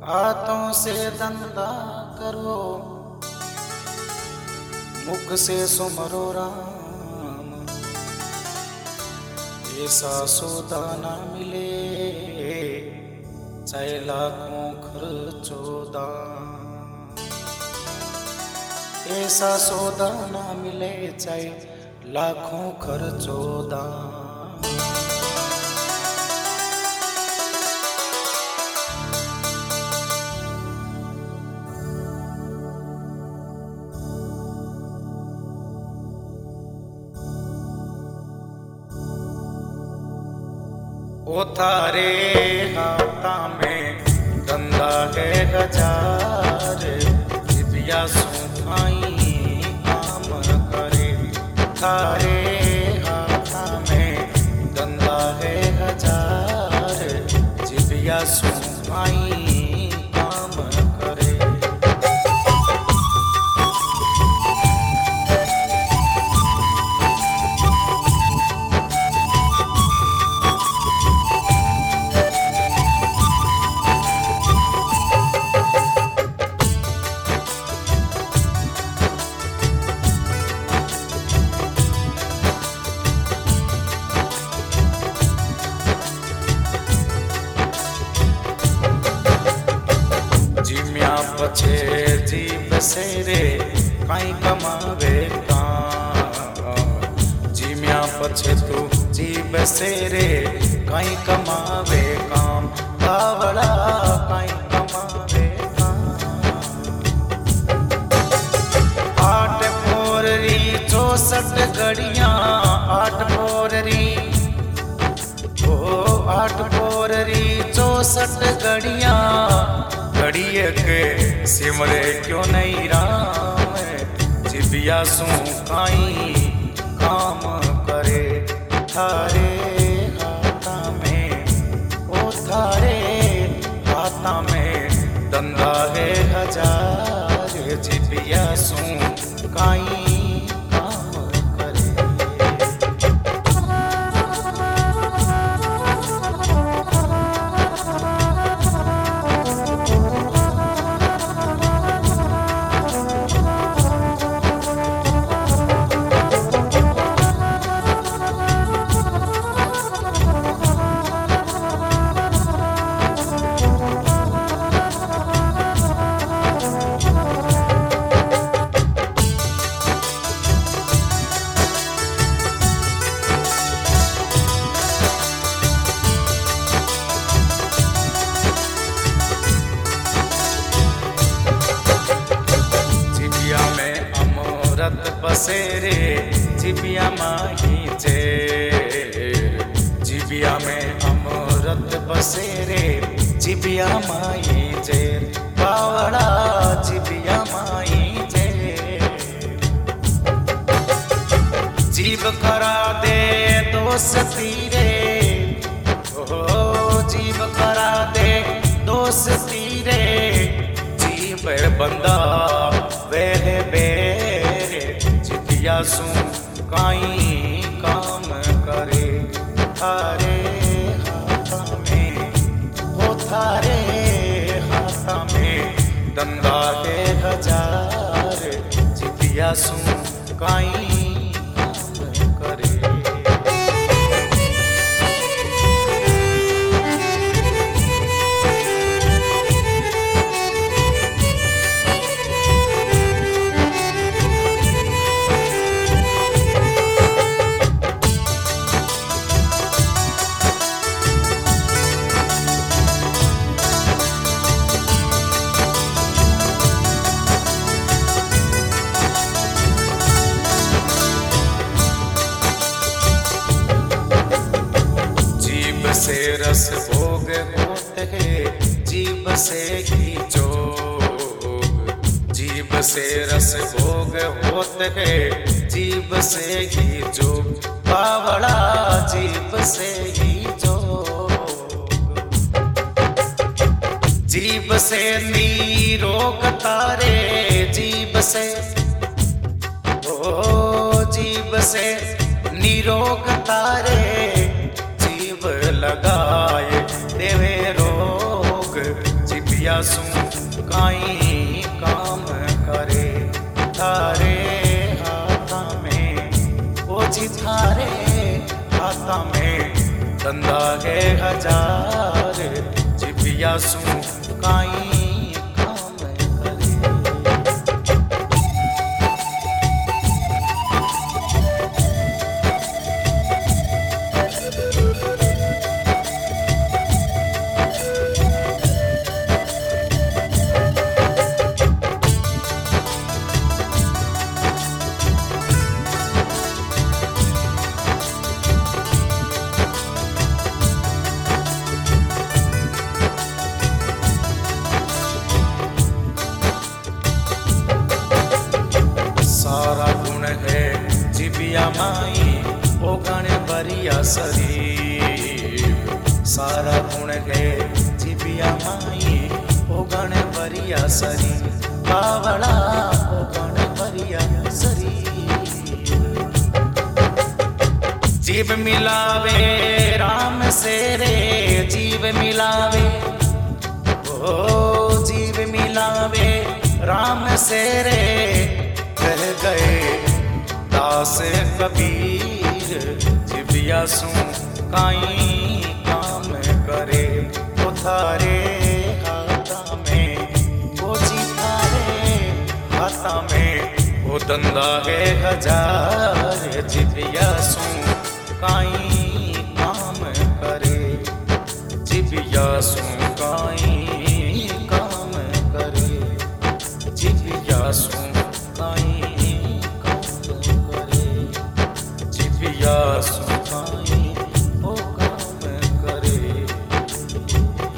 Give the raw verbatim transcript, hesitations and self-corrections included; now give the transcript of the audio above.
हाथों से धंधा करो, मुख से सुमरो राम। ऐसा सौदा ना मिले चाहे लाखों खर्चो दाम। ऐसा सौदा ना मिले चाहे लाखों खर्चो दाम। ओ थारे हाथा में धंधा है हजार, जिबिया सुखाई काम करे। थारे हाथा में धंधा है हजार, जिबिया सुखाई काम करे। पछे जीव से रे काई कमावे काम। जिम्या पछे तू जीव से रे काई कमावे काम। बावड़ा काई कमावे काम। आठ पोररी चौसठ घड़ियां, आठ पोररी ओ आठ पोररी चौसठ घड़ियां। घड़िए के सिमरे क्यों नहीं राम, जिबिया सू काई काम करे। थारे हाथा में ओ थारे हाथा में धंधा है हजार, जिबिया सू काई बसेरे जिबिया माही जेर। जिबिया में अमृत बसेरे जिबिया माही जेर। बावड़ा जिबिया माही जेर। जीव करा दे दोस्ती रे, ओ जीव करा दे दोस्ती रे। जीव बंदा वेह बेरे, जिबिया सू काई काम करे। थारे हाथा में हो थारे हाथा में धंधा है हजार, जिबिया सू काई काम करे। से रस भोग होते हैं जीव से ही जोग। जीव से रस भोग होते हैं जीव से ही जोग। बावड़ा जीव से ही जोग। जीव से निरोग तारे, जीव से ओ जीव से निरोग तारे। लगाए देवे रोग, जिबिया જીવ્યા શું કાંઈ કામ કરે તારે હાથા में ઓછી થારે हाथा में धंधा है हजार जीव्या શું કાંઈ કામ કરે सारा गुण है जीव्या माई ओ गण भरिया शरीर सारा गुण है जीव्या माई ओ गण भरिया शरीर बावड़ा ओ गण भरिया शरीर जीव मिलावे राम से रे जीव मिलावे ओ जीव मिलावे राम से रे कह गए दास कबीर जीव्या શું કાંઈ કામ કરે તો થારે હાથા में ઓછી થારે હાથા में वो धंधा है हजार जीव्या શું કાંઈ કામ કરે જીવ્યા શું